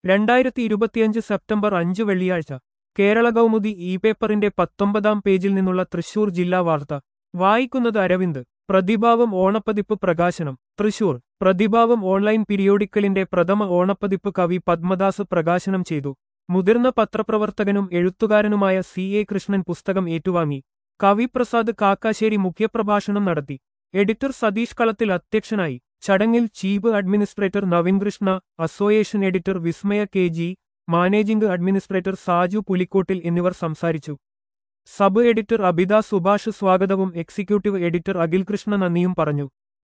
2025 September 5 വെള്ളിയാഴ്ച Kerala Kaumudi E പേപ്പറിന്റെ 19-ാം പേജിൽ നിന്നുള്ള തൃശൂർ ജില്ലാ വാർത്ത വായിക്കുന്നത് അരവിന്ദ്. പ്രതിഭാവം ഓണപ്പതിപ്പ് പ്രകാശനം തൃശൂർ. പ്രതിഭാവം ഓൺലൈൻ പീരിയോഡിക്കലിന്റെ പ്രഥമ ഓണപ്പതിപ്പ് കവി പത്മദാസ് പ്രകാശനം ചെയ്തു. മുതിർന്ന പത്രപ്രവർത്തകനും എഴുത്തുകാരനുമായ CA കൃഷ്ണൻ പുസ്തകം ഏറ്റുവാങ്ങി. കവി പ്രസാദ് കാക്കാശ്ശേരി മുഖ്യപ്രഭാഷണം നടത്തി. എഡിറ്റർ സതീഷ് കളത്തിൽ അധ്യക്ഷനായി. ചടങ്ങിൽ chief administrator Naveenkrishna, association editor Vismaya KG, managing administrator Saju Pulikkottil എന്നിവർ സംസാരിച്ചു. സബ് എഡിറ്റർ അബിത സുഭാഷ് സ്വാഗതവും എക്സിക്യൂട്ടീവ് എഡിറ്റർ അഖിൽകൃഷ്ണ നന്ദിയും പറഞ്ഞു.